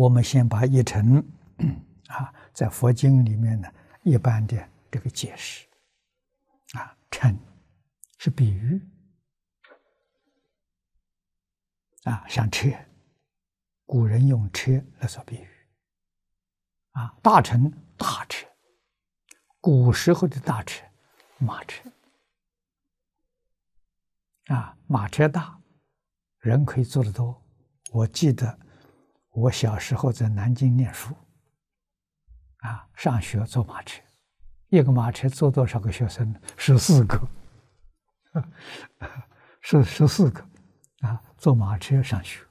们先把一尘在佛经里面呢，一般的这个解释尘是比喻像车，古人用车来做比喻大乘大车，古时候的大车马车马车大，人可以坐得多。我记得我小时候在南京念书上学坐马车，一个马车坐多少个学生？14个14个坐马车上学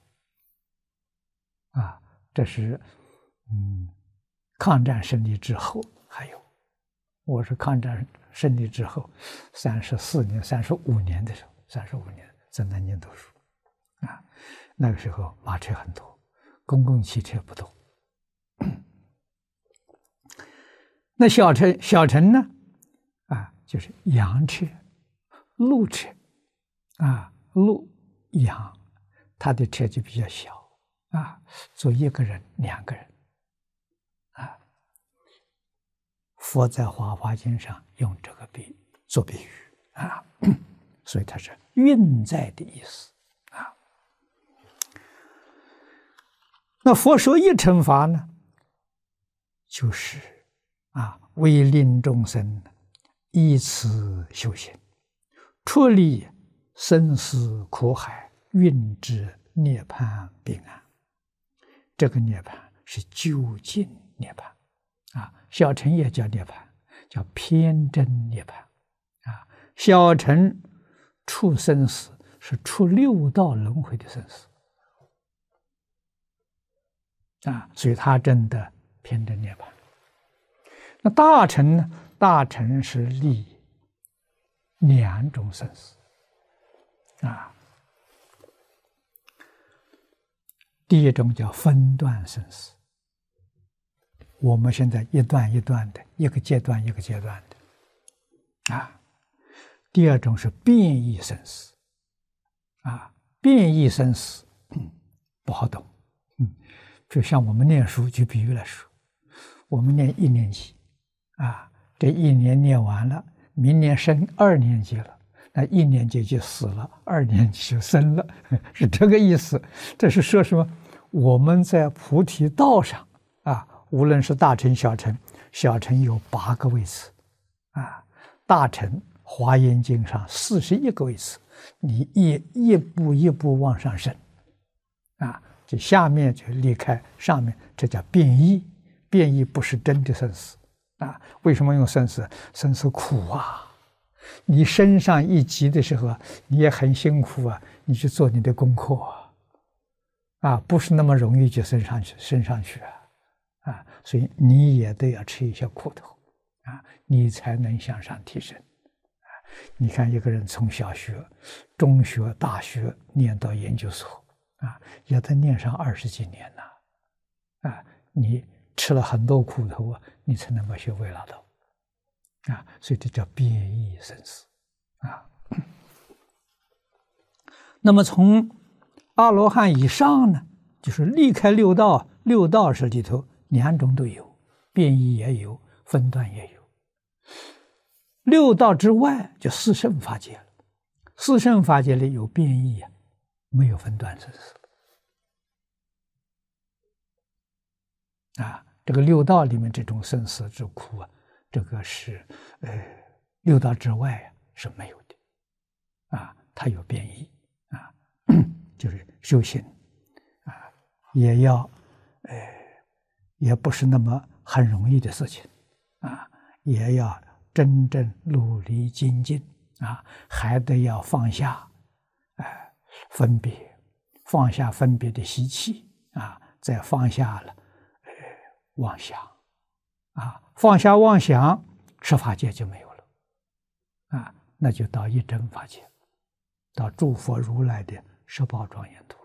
这是抗战胜利之后。还有我是抗战胜利之后34年35年的时候，35年在南京读书那个时候马车很多，公共汽车不多。那小乘呢就是洋车、路车路洋，它的车就比较小坐一个人、2个人佛在《华华经》上用这个做比喻所以它是运载的意思那佛说一乘法呢，就是为令众生依此修行，出离生死苦海，运至涅槃彼岸。这个涅槃是究竟涅槃小乘也叫涅槃，叫偏真涅槃小乘出生死是出6道轮回的生死所以他证的偏真涅槃。那大乘呢？大乘是立2种生死第一种叫分段生死，我们现在一段一段的，一个阶段一个阶段的第二种是变异生死变异生死不好懂就像我们念书，举比喻来说，我们念1年级这1年念完了，明年升2年级了，那1年级就死了，2年级就生了，是这个意思。这是说什么？我们在菩提道上无论是大乘小乘，小乘有8个位次大乘华严经上41个位次，你一步一步往上升就下面就离开上面，这叫变异。变异不是真的生死为什么用生死？生死苦你升上一级的时候你也很辛苦你去做你的功课不是那么容易就升上去所以你也得要吃一些苦头你才能向上提升你看一个人从小学、中学、大学念到研究所也得念上20几年你吃了很多苦头你才能够学会拿到所以这叫变异生死那么从阿罗汉以上呢，就是离开6道，6道是里头2种都有，变异也有，分段也有。6道之外就四圣法界了，四圣法界里有变异没有分段生死这个6道里面这种生死之苦这个是6道之外是没有的它有变异就是修行也要也不是那么很容易的事情也要真正努力精进还得要放下分别，放下分别的习气再放下了妄想放下妄想，十法界就没有了那就到一真法界，到诸佛如来的十宝庄严土